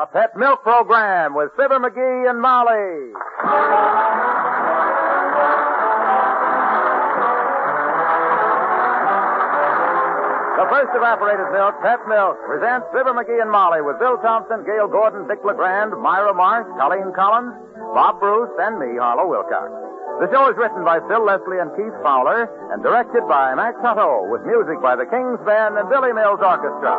Pet Milk Program with Fibber McGee and Molly. The first evaporated milk, Pet Milk, presents Fibber McGee and Molly with Bill Thompson, Gail Gordon, Dick LeGrand, Myra Marsh, Colleen Collins, Bob Bruce, and me, Harlow Wilcox. The show is written by Phil Leslie and Keith Fowler and directed by Max Hutto with music by the King's Band and Billy Mills Orchestra.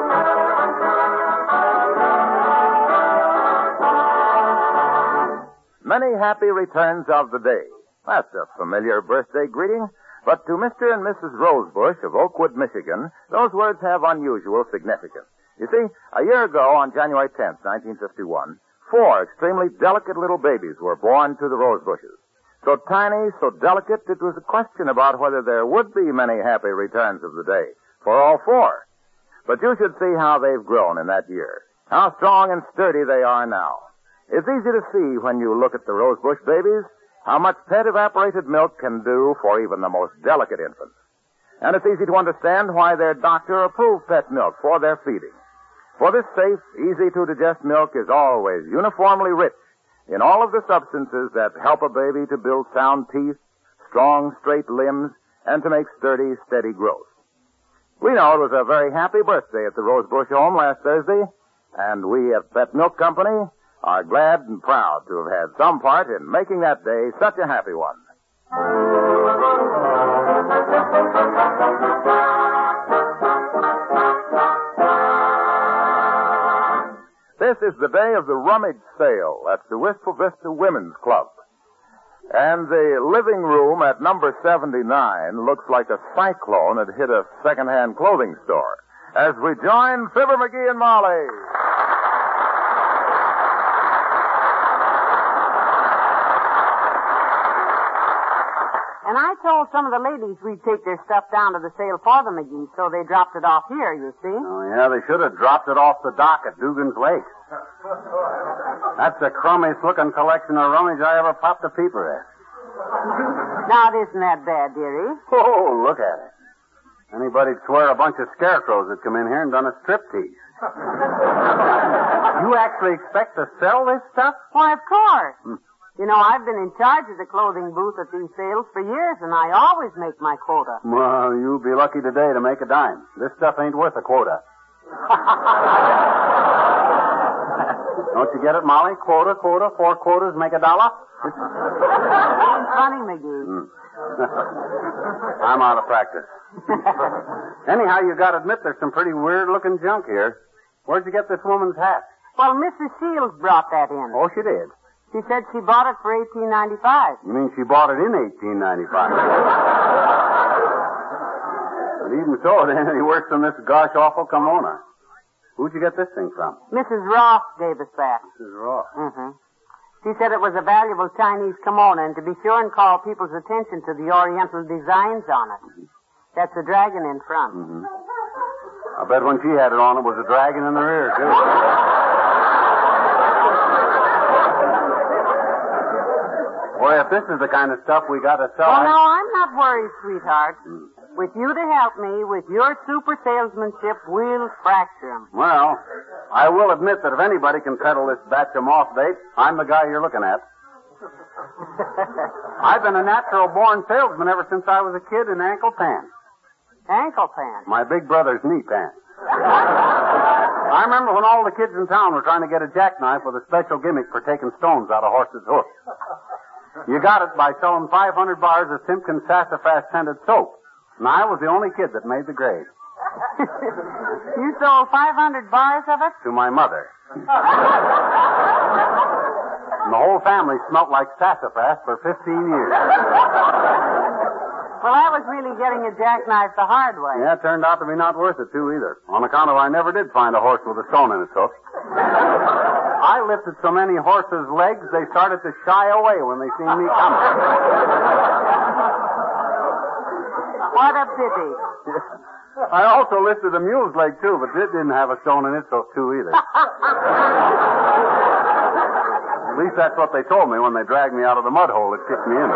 Many happy returns of the day. That's a familiar birthday greeting. But to Mr. and Mrs. Rosebush of Oakwood, Michigan, those words have unusual significance. You see, a year ago, on January 10th, 1951, 4 extremely delicate little babies were born to the Rosebushes. So tiny, so delicate, it was a question about whether there would be many happy returns of the day for all 4. But you should see how they've grown in that year, how strong and sturdy they are now. It's easy to see when you look at the Rosebush babies how much pet evaporated milk can do for even the most delicate infants. And it's easy to understand why their doctor approved pet milk for their feeding. For this safe, easy-to-digest milk is always uniformly rich in all of the substances that help a baby to build sound teeth, strong, straight limbs, and to make sturdy, steady growth. We know it was a very happy birthday at the Rosebush home last Thursday, and we at Pet Milk Company are glad and proud to have had some part in making that day such a happy one. This is the day of the rummage sale at the Wistful Vista Women's Club. And the living room at number 79 looks like a cyclone that hit a second-hand clothing store. As we join Fibber McGee and Molly. And I told some of the ladies we'd take their stuff down to the sale for the McGees, so they dropped it off here, you see. Oh, yeah, they should have dropped it off the dock at Dugan's Lake. That's the crummiest-looking collection of rummage I ever popped a peeper at. Now, it isn't that bad, dearie. Oh, look at it. Anybody'd swear a bunch of scarecrows had come in here and done a striptease. You actually expect to sell this stuff? Why, of course. You know, I've been in charge of the clothing booth at these sales for years, and I always make my quota. Well, you'll be lucky today to make a dime. This stuff ain't worth a quota. Don't you get it, Molly? Quota, 4 quotas make $1. Funny, McGee. I'm out of practice. Anyhow, you gotta admit there's some pretty weird-looking junk here. Where'd you get this woman's hat? Well, Mrs. Shields brought that in. Oh, she did? She said she bought it for $18.95. You mean she bought it in $18.95? But even so, it ain't any worse than this gosh awful kimono. Who'd you get this thing from? Mrs. Ross gave us that. Mrs. Ross. Mm-hmm. She said it was a valuable Chinese kimono, and to be sure and call people's attention to the oriental designs on it. That's a dragon in front. Mm-hmm. I bet when she had it on, it was a dragon in the rear, too. Boy, if this is the kind of stuff we got to sell... Well, no, I'm not worried, sweetheart. With you to help me, with your super salesmanship, we'll fracture 'em. Well, I will admit that if anybody can peddle this batch of moth bait, I'm the guy you're looking at. I've been a natural-born salesman ever since I was a kid in ankle pants. Ankle pants? My big brother's knee pants. I remember when all the kids in town were trying to get a jackknife with a special gimmick for taking stones out of horses' hoofs. You got it by selling 500 bars of Simpkins Sassafras scented soap. And I was the only kid that made the grade. You sold 500 bars of it? To my mother. And the whole family smelt like sassafras for 15 years. Well, I was really getting a jackknife the hard way. Yeah, it turned out to be not worth it, too, either. On account of I never did find a horse with a stone in its hoof. I lifted so many horses' legs, they started to shy away when they seen me coming. What a pity. I also lifted a mule's leg, too, but it didn't have a stone in its hoof, too, either. At least that's what they told me when they dragged me out of the mud hole that kicked me in.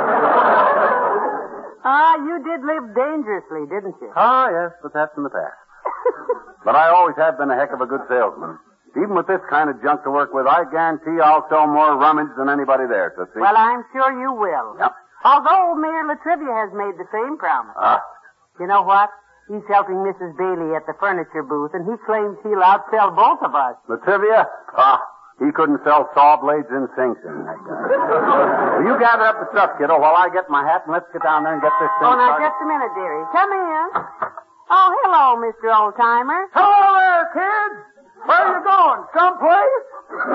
You did live dangerously, didn't you? Ah, yes, but that's in the past. But I always have been a heck of a good salesman. Even with this kind of junk to work with, I guarantee I'll sell more rummage than anybody there, Tootsie. Well, I'm sure you will. Yep. Although Mayor Latrivia has made the same promise. You know what? He's helping Mrs. Bailey at the furniture booth, and he claims he'll outsell both of us. Latrivia? He couldn't sell saw blades in sinks in that guy. Well, you gather up the stuff, kiddo, while I get my hat, and let's get down there and get this thing Oh, now, started. just a minute, dearie. Come in. Oh, hello, Mr. Oldtimer. Hello there, kids. Where are you going? Someplace?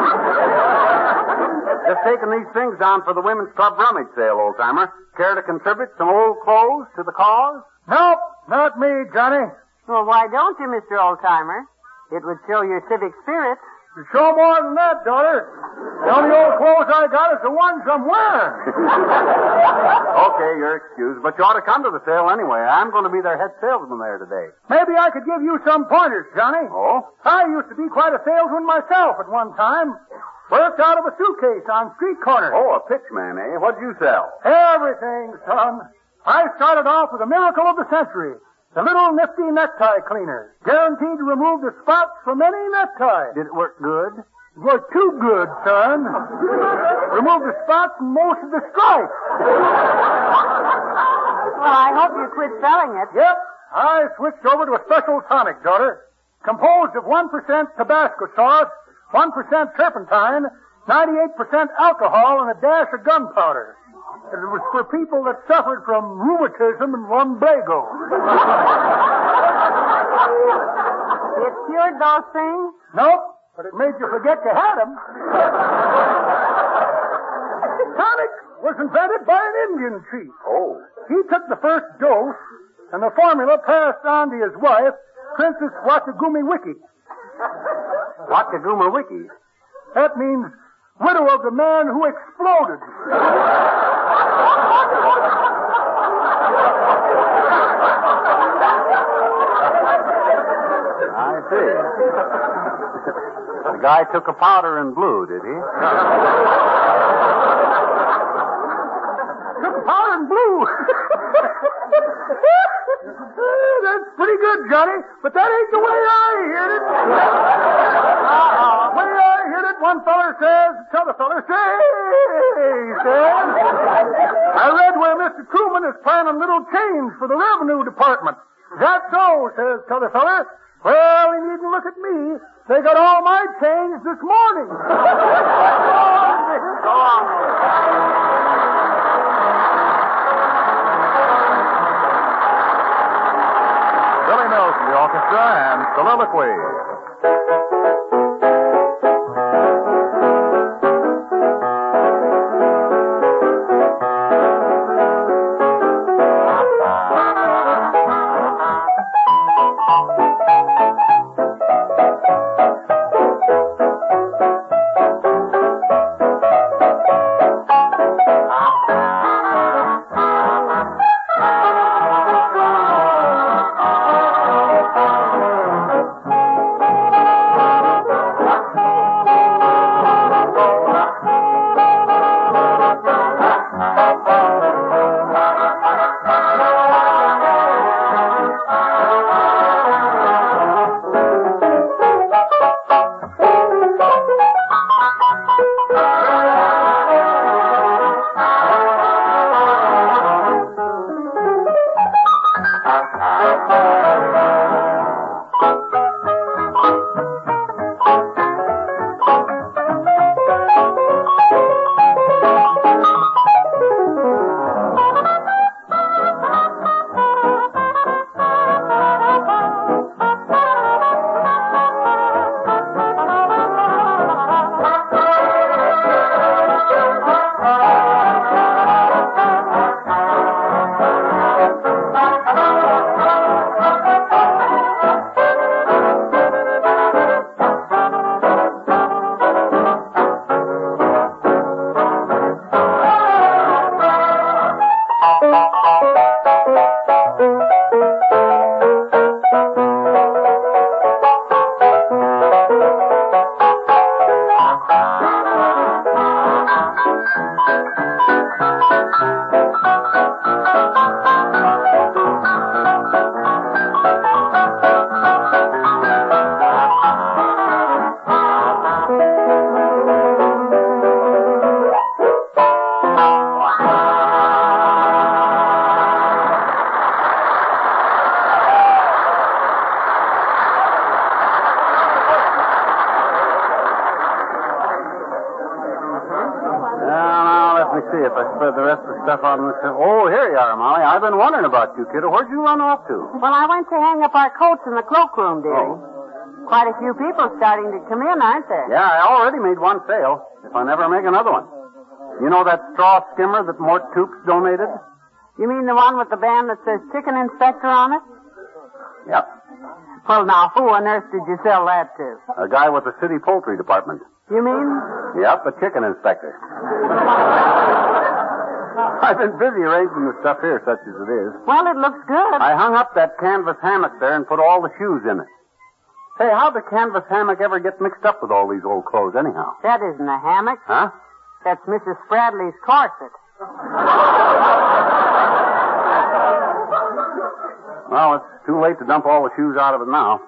Just taking these things down for the Women's Club rummage sale, old-timer. Care to contribute some old clothes to the cause? Nope, not me, Johnny. Well, why don't you, Mr. Oldtimer? It would show your civic spirit. You show more than that, daughter. The only old clothes I got is the ones I'm wearing. Okay, you're excused, but you ought to come to the sale anyway. I'm going to be their head salesman there today. Maybe I could give you some pointers, Johnny. Oh? I used to be quite a salesman myself at one time. Worked out of a suitcase on street corners. Oh, a pitchman, eh? What'd you sell? Everything, son. I started off with a miracle of the century. The little nifty necktie cleaner. Guaranteed to remove the spots from any necktie. Did it work good? It worked too good, son. Removed the spots and most of the stripes. Well, I hope you quit selling it. Yep. I switched over to a special tonic, daughter. Composed of 1% Tabasco sauce, 1% turpentine, 98% alcohol, and a dash of gunpowder. It was for people that suffered from rheumatism and lumbago. It cured those things? Nope, but it made you forget you had them. Tonic was invented by an Indian chief. Oh. He took the first dose, and the formula passed on to his wife, Princess Watagumi-Wiki. Wataguma-Wiki? That means widow of the man who exploded. I see. The guy took a powder and blue, did he? Took powder and blue. That's pretty good, Johnny, but that ain't the way I heard it. The way I heard it, one feller says, t'other feller says, he says. I read where Mr. Truman is planning a little change for the revenue department. Is that so, says t'other feller. Well, he needn't look at me. They got all my change this morning. Go on. Billy Mills in the orchestra and soliloquy. see if I spread the rest of the stuff on this. Oh, here you are, Molly. I've been wondering about you, kiddo. Where'd you run off to? Well, I went to hang up our coats in the cloakroom, dearie. Oh. Quite a few people starting to come in, aren't there? Yeah, I already made one sale. If I never make another one. You know that straw skimmer that Mort Toops donated? You mean the one with the band that says Chicken Inspector on it? Yep. Well, now, who on earth did you sell that to? A guy with the city poultry department. You mean? Yep, a chicken inspector. I've been busy arranging the stuff here, such as it is. Well, it looks good. I hung up that canvas hammock there and put all the shoes in it. Hey, how'd the canvas hammock ever get mixed up with all these old clothes, anyhow? That isn't a hammock. Huh? That's Mrs. Spradley's corset. Well, it's too late to dump all the shoes out of it now.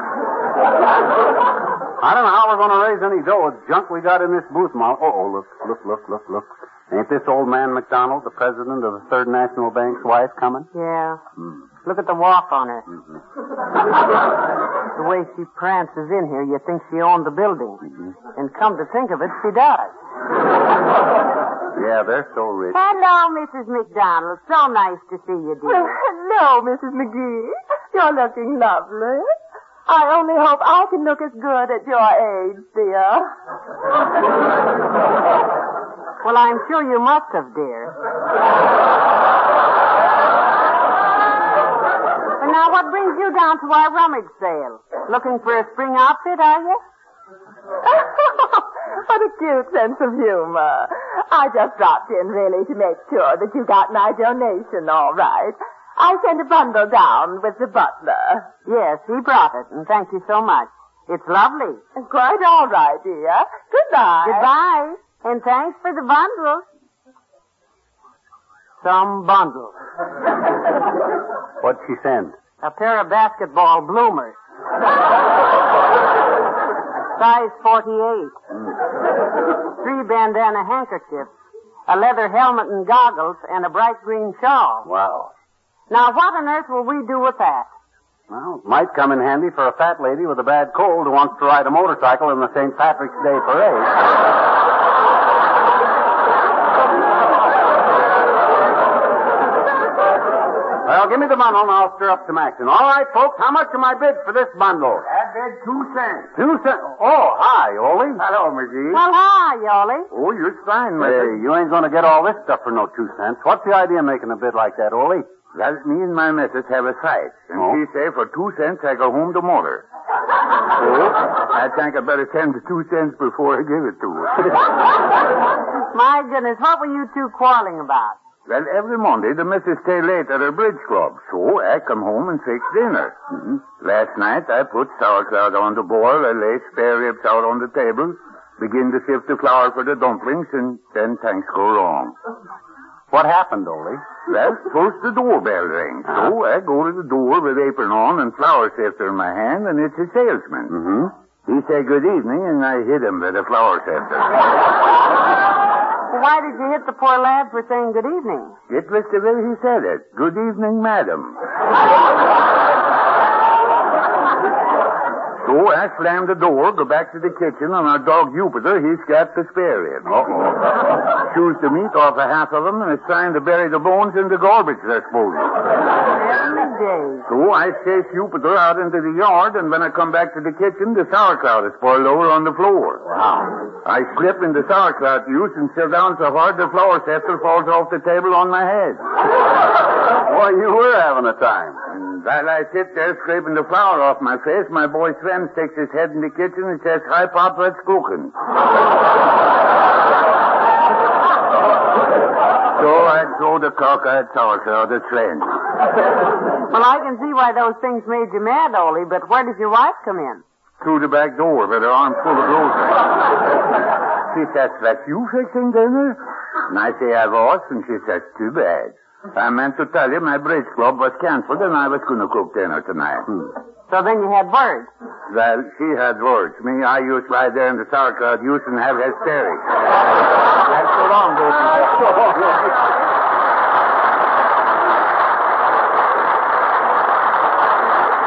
I don't know how we're going to raise any dough with junk we got in this booth, Mom. Oh, look. Ain't this old man McDonald, the president of the Third National Bank's wife, coming? Yeah. Look at the walk on her. The way she prances in here, you think she owned the building. And come to think of it, she does. Yeah, they're so rich. Hello, Mrs. McDonald. So nice to see you, dear. Well, hello, Mrs. McGee. You're looking lovely. I only hope I can look as good at your age, dear. Well, I'm sure you must have, dear. And now, what brings you down to our rummage sale? Looking for a spring outfit, are you? What a cute sense of humor. I just dropped in really to make sure that you got my donation all right. I sent a bundle down with the butler. Yes, he brought it, and thank you so much. It's lovely. Quite all right, dear. Goodbye. Goodbye. And thanks for the bundle. Some bundle. What'd she send? A pair of basketball bloomers. Size 48. 3 bandana handkerchiefs, a leather helmet and goggles, and a bright green shawl. Wow. Now, what on earth will we do with that? Well, it might come in handy for a fat lady with a bad cold who wants to ride a motorcycle in the St. Patrick's Day parade. Well, give me the bundle and I'll stir up some action. All right, folks, how much am I bid for this bundle? I bid 2 cents. 2 cents? Oh, hi, Ole. Hello, McGee. Well, hi, Yoli. Oh, you're fine, Hey, you ain't gonna get all this stuff for no 2 cents. What's the idea of making a bid like that, Ole? Well, me and my missus have a fight. And Oh? she say for 2 cents I go home to motor. So I think I better send the 2 cents before I give it to her. My goodness, what were you two quarreling about? Well, every Monday the missus stay late at her bridge club, so I come home and fix dinner. Last night I put sauerkraut on the boil, I lay spare ribs out on the table, begin to sift the flour for the dumplings, and then things go wrong. What happened, Ole? Well, first the doorbell rings, so I go to the door with apron on and flour sifter in my hand, and it's a salesman. Mm-hmm. He say good evening, and I hit him with a flour sifter. Well, why did you hit the poor lad for saying good evening? It was the way he said it. Good evening, madam. So I slam the door, go back to the kitchen, and our dog Jupiter, he's got the spare rib. Chews the meat off of half of them, and is trying to bury the bones in the garbage disposal. Every day. So I chase Jupiter out into the yard, and when I come back to the kitchen, the sauerkraut is spoiled over on the floor. Wow. I slip in the sauerkraut juice and sit down so hard the flour sifter falls off the table on my head. Boy, you were having a time. And while I sit there scraping the flour off my face, my boy Sven sticks his head in the kitchen and says, "Hi, Pop, let's cooking." So I throw the cockeyed sauerkraut at Sven. Well, I can see why those things made you mad, Ole, but where did your wife come in? Through the back door with her arm full of groceries. She says, "That's you fixing dinner?" And I say I was, and she says, "Too bad. I meant to tell you my bridge club was canceled and I was going to cook dinner tonight." So then you had words. Well, she had words. Me, I used right there in the sauerkraut juice and have hysterics. That's so long, baby.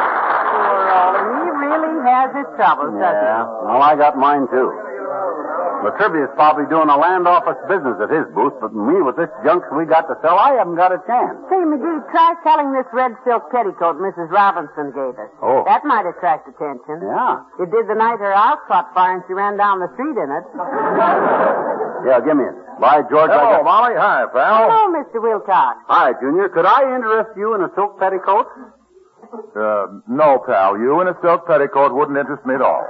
Poor Ole. He really has his troubles, doesn't he? Yeah. Well, I got mine, too. Latrivia's probably doing a land office business at his booth, but me with this junk we got to sell, I haven't got a chance. Say, McGee, try selling this red silk petticoat Mrs. Robinson gave us. Oh. That might attract attention. Yeah. It did the night her house caught fire and she ran down the street in it. Yeah, give me it. By George, Hello, Molly. Hi, pal. Hello, Mr. Wilcox. Hi, Junior. Could I interest you in a silk petticoat? No, pal. You in a silk petticoat wouldn't interest me at all.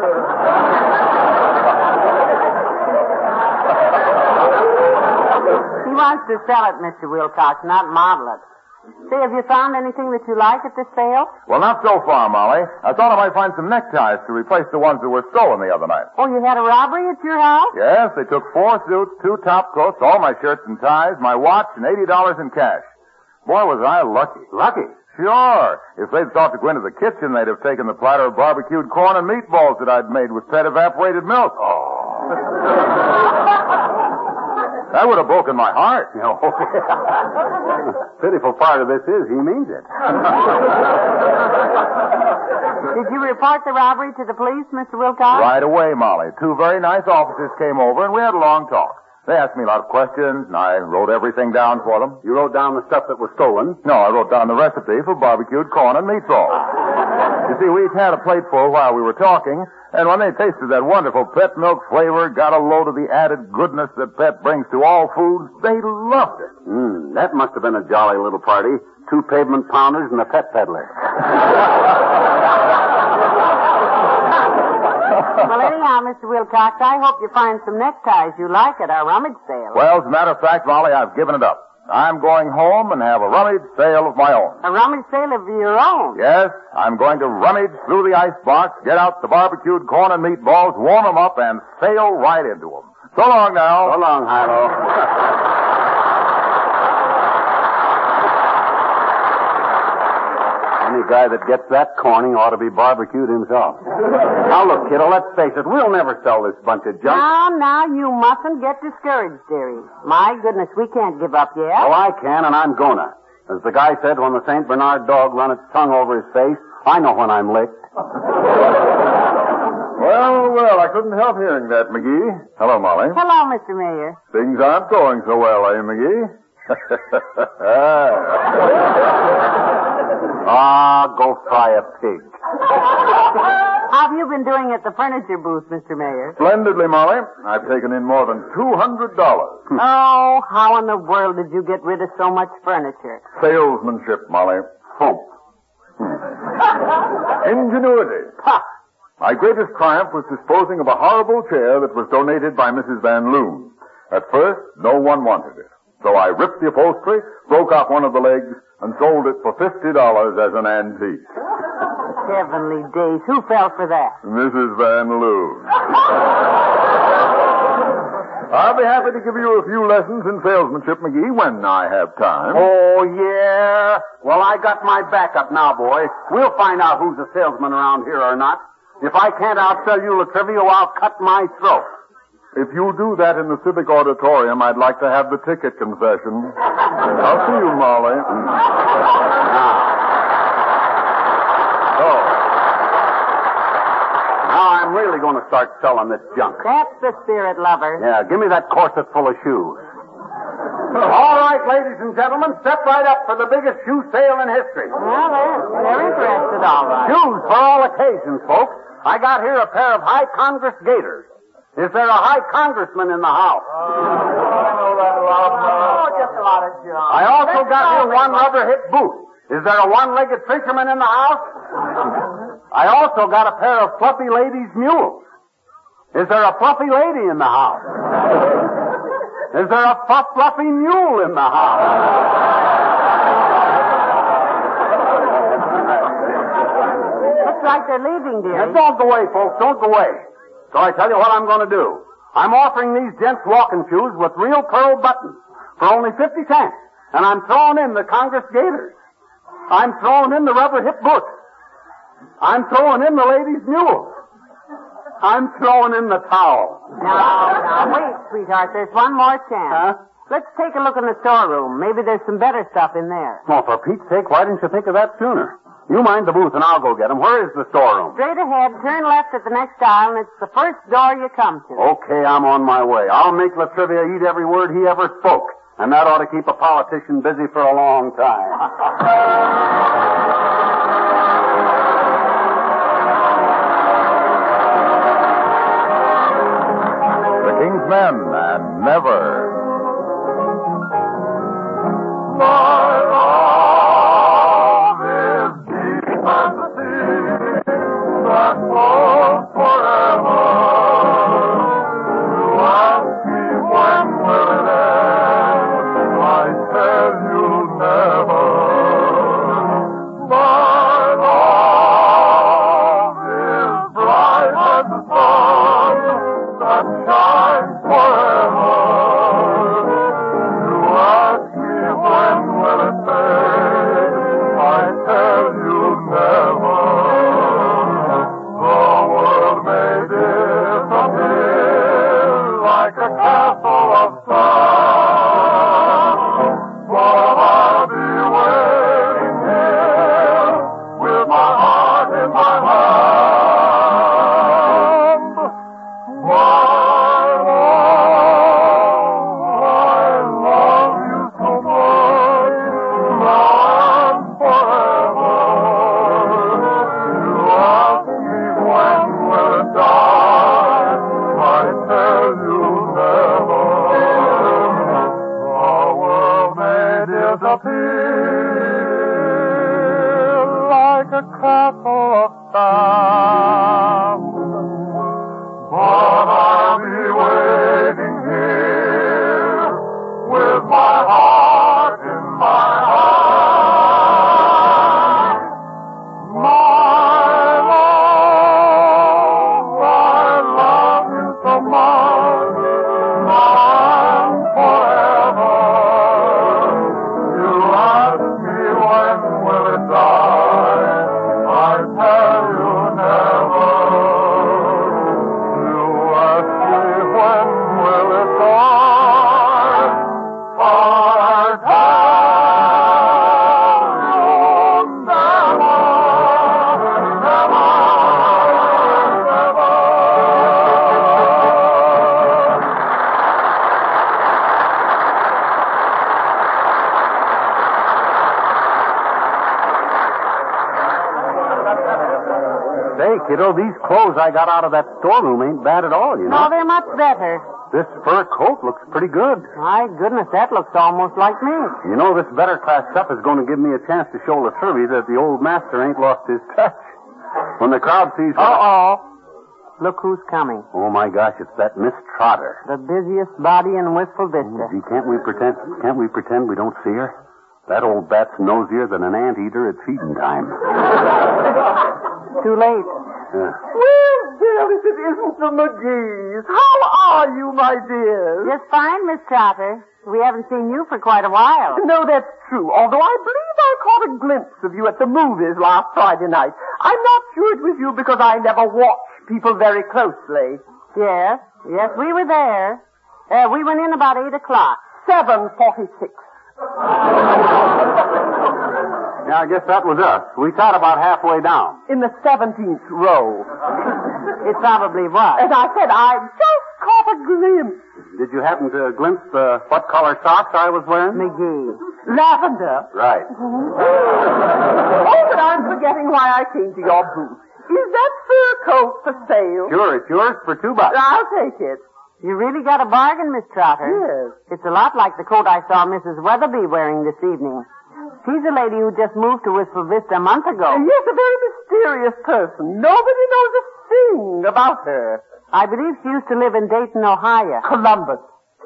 He wants to sell it, Mr. Wilcox, not model it. Say, have you found anything that you like at this sale? Well, not so far, Molly. I thought I might find some neckties to replace the ones that were stolen the other night. Oh, you had a robbery at your house? Yes, they took 4 suits, 2 top coats, all my shirts and ties, my watch, and $80 in cash. Boy, was I lucky. Lucky? Sure. If they'd thought to go into the kitchen, they'd have taken the platter of barbecued corn and meatballs that I'd made with pet evaporated milk. Oh. That would have broken my heart. No. Pitiful part of this is he means it. Did you report the robbery to the police, Mr. Wilcox? Right away, Molly. 2 very nice officers came over, and we had a long talk. They asked me a lot of questions, and I wrote everything down for them. You wrote down the stuff that was stolen? No, I wrote down the recipe for barbecued corn and meatballs. You see, we each had a plateful while we were talking, and when they tasted that wonderful pet milk flavor, got a load of the added goodness that pet brings to all foods, they loved it. That must have been a jolly little party. 2 pavement pounders and a pet peddler. Well, anyhow, Mr. Wilcox, I hope you find some neckties you like at our rummage sale. Well, as a matter of fact, Molly, I've given it up. I'm going home and have a rummage sale of my own. A rummage sale of your own? Yes, I'm going to rummage through the icebox, get out the barbecued corn and meatballs, warm them up, and sail right into them. So long now. So long, Hilo. Any guy that gets that corning ought to be barbecued himself. Now, look, kiddo, let's face it. We'll never sell this bunch of junk. Now, you mustn't get discouraged, dearie. My goodness, we can't give up yet. Oh, I can, and I'm gonna. As the guy said when the St. Bernard dog run its tongue over his face, I know when I'm licked. Well, I couldn't help hearing that, McGee. Hello, Molly. Hello, Mr. Mayor. Things aren't going so well, eh, McGee? Go fry a pig. How have you been doing at the furniture booth, Mr. Mayor? Splendidly, Molly. I've taken in more than $200. Oh, how in the world did you get rid of so much furniture? Salesmanship, Molly. Hump. Ingenuity. Ha! My greatest triumph was disposing of a horrible chair that was donated by Mrs. Van Loon. At first, no one wanted it. So I ripped the upholstery, broke off one of the legs, and sold it for $50 as an antique. Heavenly days. Who fell for that? Mrs. Van Loon. I'll be happy to give you a few lessons in salesmanship, McGee, when I have time. Oh, yeah? Well, I got my backup now, boy. We'll find out who's a salesman around here or not. If I can't outsell you, Latrivia, I'll cut my throat. If you do that in the Civic Auditorium, I'd like to have the ticket concession. I'll see you, Molly. Now I'm really going to start selling this junk. That's the spirit, lover. Yeah, give me that corset full of shoes. All right, ladies and gentlemen, step right up for the biggest shoe sale in history. Well, they're interested, all right. Shoes for all occasions, folks. I got here a pair of high Congress gaiters. Is there a high congressman in the house? Oh, just a lot of junk. I also got here one rubber hip boot. Is there a one-legged fisherman in the house? I also got a pair of fluffy ladies' mules. Is there a fluffy lady in the house? Is there a fluffy mule in the house? Looks like they're leaving, dear. Now, don't go away, folks. Don't go away. So I tell you what I'm going to do. I'm offering these gents walking shoes with real pearl buttons for only 50 cents. And I'm throwing in the Congress gaiters. I'm throwing in the rubber hip boots. I'm throwing in the ladies' mules. I'm throwing in the towel. Now, wait, sweetheart. There's one more chance. Huh? Let's take a look in the storeroom. Maybe there's some better stuff in there. Well, for Pete's sake, why didn't you think of that sooner? You mind the booth and I'll go get him. Where is the storeroom? Straight ahead, turn left at the next aisle, and it's the first door you come to. Okay, I'm on my way. I'll make Latrivia eat every word he ever spoke. And that ought to keep a politician busy for a long time. The King's Men and Never. My love is deep as the sea that flows forever. You ask me when will it end? I tell you never. My love is bright as the sun that shines forever. You ask me when will it fade? I tell you never. The world may disappear like a castle of sand, but I'll be waiting here with my heart in my hand. My love you so much, now and forever. You ask me when will it die? I tell you never. The world may disappear like a castle of sand, but I'll be waiting here with my heart in my hand. My love you so much, now and forever. You ask me when will it die? I tell you never. You ask me when will it die? I tell you never, never, never. Say, kiddo, these clothes I got out of that storeroom ain't bad at all, you No, know. they're much better. This fur coat looks pretty good. My goodness, that looks almost like me. You know, this better class stuff is going to give me a chance to show Latrivia that the old master ain't lost his touch. When the crowd sees... Uh-oh. Look who's coming. Oh, my gosh, it's that Miss Trotter. The busiest body in Wistful Vista. Gee, can't we pretend we don't see her? That old bat's nosier than an anteater at feeding time. Too late. Well, there if it isn't the McGees. How are you, my dear? Just fine, Miss Trotter. We haven't seen you for quite a while. No, that's true. Although I believe I caught a glimpse of you at the movies last Friday night. I'm not sure it was you because I never watch people very closely. Yes, we were there. We went in about 8 o'clock. 7:46. Yeah, I guess that was us. We sat about halfway down. In the 17th row. It probably was. As I said, I just caught a glimpse. Did you happen to glimpse what color socks I was wearing? McGee. Lavender. Right. Oh, but I'm forgetting why I came to your booth. Is that fur coat for sale? Sure, it's yours for $2. I'll take it. You really got a bargain, Miss Trotter. Yes. It's a lot like the coat I saw Mrs. Weatherby wearing this evening. She's a lady who just moved to Wistful Vista a month ago. Yes, a very mysterious person. Nobody knows a thing about her. I believe she used to live in Dayton, Ohio. Columbus.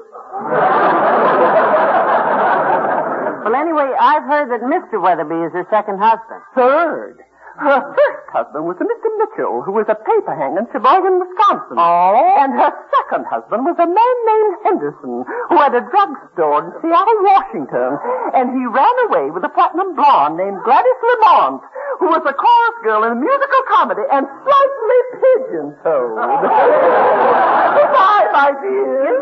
Well, anyway, I've heard that Mr. Weatherby is her second husband. Third. Her first husband was a Mr. Mitchell, who was a paper hanger in Sheboygan, Wisconsin. Oh? And her second husband was a man named Henderson, who had a drugstore in Seattle, Washington. And he ran away with a platinum blonde named Gladys Lamont, who was a chorus girl in a musical comedy and slightly pigeon-toed. Goodbye, my dear.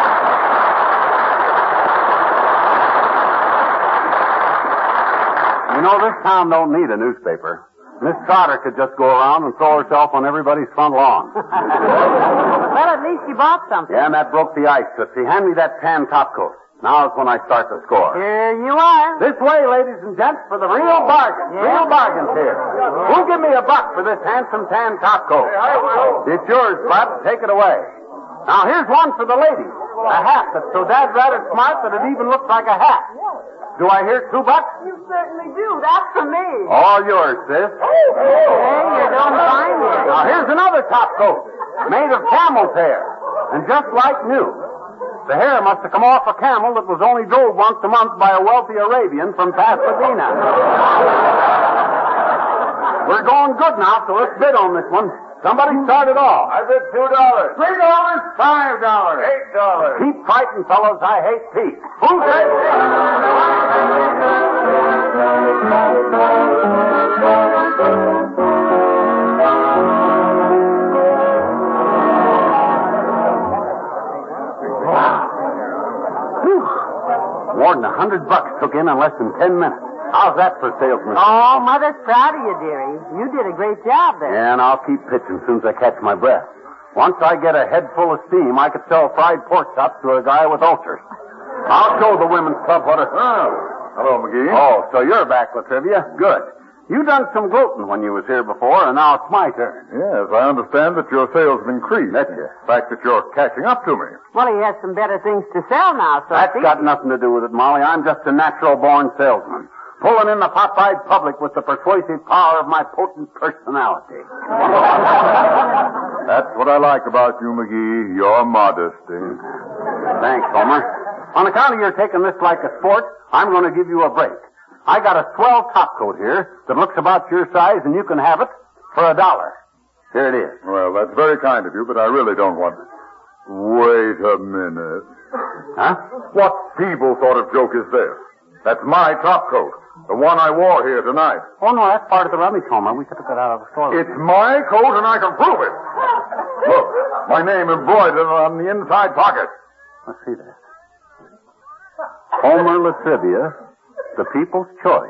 Goodbye. You know, this town don't need a newspaper. Miss Trotter could just go around and throw herself on everybody's front lawn. Well, at least you bought something. Yeah, and that broke the ice, Tootsie. Hand me that tan topcoat. Now's when I start the score. Here you are. This way, ladies and gents, for the real bargain. Yeah. Real bargains here. Who'll give me $1 for this handsome tan topcoat? It's yours, Bud. Take it away. Now, here's one for the ladies. A hat that's so dad-ratted smart that it even looks like a hat. Do I hear $2? You certainly do. That's for me. All yours, sis. Hey, you're doing fine here. Now, here's another topcoat made of camel's hair and just like new. The hair must have come off a camel that was only drove once a month by a wealthy Arabian from Pasadena. We're going good now, so let's bid on this one. Somebody start it off. I bid $2. $3, $5. $8. Keep fighting, fellows. I hate peace. Who's that? More than $100 took in less than 10 minutes. How's that for salesman? Oh, Mother's proud of you, dearie. You did a great job there. Yeah, and I'll keep pitching as soon as I catch my breath. Once I get a head full of steam, I could sell fried pork chops to a guy with ulcers. I'll show the women's club what a... Oh, hello, McGee. Oh, so you're back, Latrivia. Good. You done some gloating when you was here before, and now it's my turn. Yes, I understand that your sales have increased. That's it. The fact that you're catching up to me. Well, he has some better things to sell now, so That's got nothing to do with it, Molly. I'm just a natural-born salesman, pulling in the pop-eyed public with the persuasive power of my potent personality. That's what I like about you, McGee, your modesty. Thanks, Homer. On account of your taking this like a sport, I'm going to give you a break. I got a swell topcoat here that looks about your size, and you can have it for $1. Here it is. Well, that's very kind of you, but I really don't want it. Wait a minute. Huh? What feeble sort of joke is this? That's my topcoat. The one I wore here tonight. Oh, no, that's part of the rubbish, Homer. We took that out of the store. It's my coat, and I can prove it. Look, my name embroidered on the inside pocket. Let's see that. Homer Latrivia, the people's choice.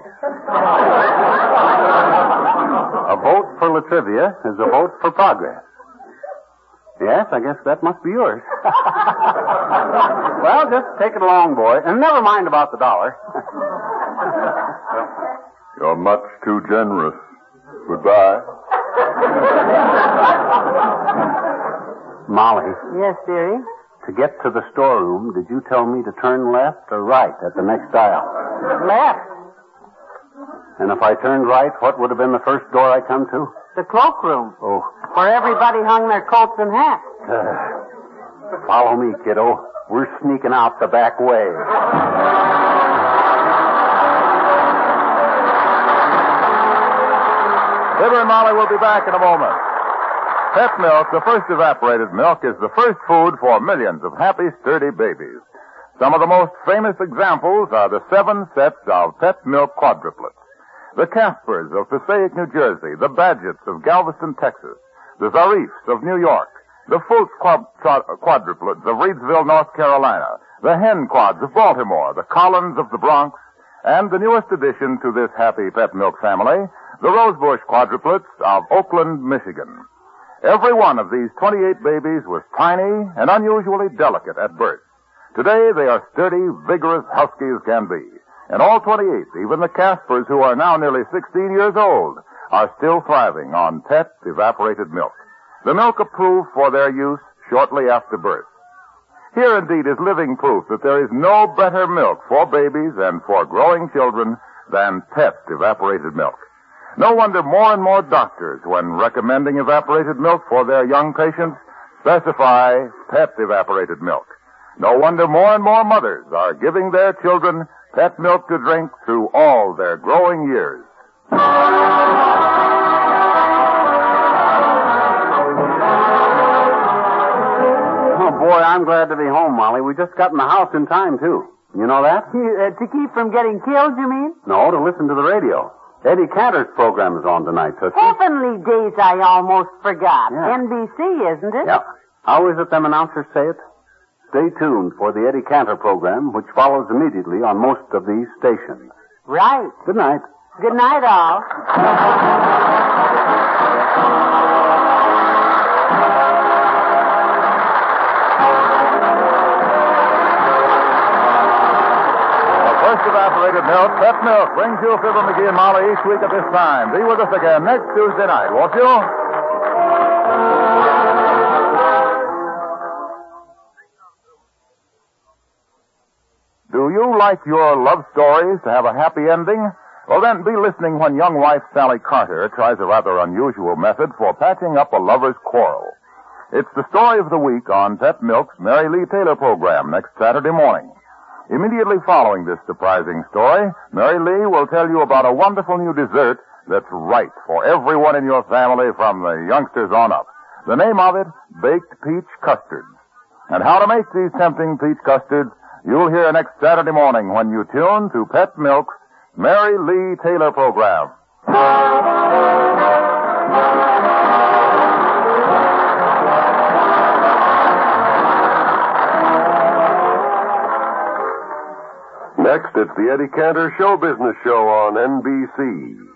A vote for Latrivia is a vote for progress. Yes, I guess that must be yours. Well, just take it along, boy, and never mind about the $1. You're much too generous. Goodbye. Molly, Yes, dearie. to get to the storeroom, did you tell me to turn left or right at the next aisle? Left. And if I turned right, what would have been the first door I come to? The cloakroom, Oh, where everybody hung their coats and hats. follow me, kiddo. We're sneaking out the back way. Fibber and Molly will be back in a moment. Pet milk, the first evaporated milk, is the first food for millions of happy, sturdy babies. Some of the most famous examples are the 7 sets of pet milk quadruplets. The Caspers of Passaic, New Jersey, the Badgetts of Galveston, Texas, the Zarifs of New York, the Fultz quadruplets of Reidsville, North Carolina, the Hen Quads of Baltimore, the Collins of the Bronx, and the newest addition to this happy pet milk family, the Rosebush quadruplets of Oakland, Michigan. Every one of these 28 babies was tiny and unusually delicate at birth. Today they are sturdy, vigorous huskies can be. And all 28, even the Caspers, who are now nearly 16 years old, are still thriving on pet evaporated milk. The milk approved for their use shortly after birth. Here indeed is living proof that there is no better milk for babies and for growing children than pet evaporated milk. No wonder more and more doctors, when recommending evaporated milk for their young patients, specify pet evaporated milk. No wonder more and more mothers are giving their children pet milk to drink through all their growing years. Oh, boy, I'm glad to be home, Molly. We just got in the house in time, too. You know that? To keep from getting killed, you mean? No, to listen to the radio. Eddie Cantor's program is on tonight, Tootsie. Heavenly days, I almost forgot. Yeah. NBC, isn't it? Yep. How is it them announcers say it? Stay tuned for the Eddie Cantor program, which follows immediately on most of these stations. Right. Good night. Good night, all. First evaporated milk, Pet Milk, brings you Fibber McGee and Molly each week at this time. Be with us again next Tuesday night, won't you? Do you like your love stories to have a happy ending? Well, then, be listening when young wife Sally Carter tries a rather unusual method for patching up a lover's quarrel. It's the story of the week on Pet Milk's Mary Lee Taylor program next Saturday morning. Immediately following this surprising story, Mary Lee will tell you about a wonderful new dessert that's right for everyone in your family from the youngsters on up. The name of it, Baked Peach Custards. And how to make these tempting peach custards, you'll hear next Saturday morning when you tune to Pet Milk's Mary Lee Taylor program. Next, it's the Eddie Cantor Show Business Show on NBC.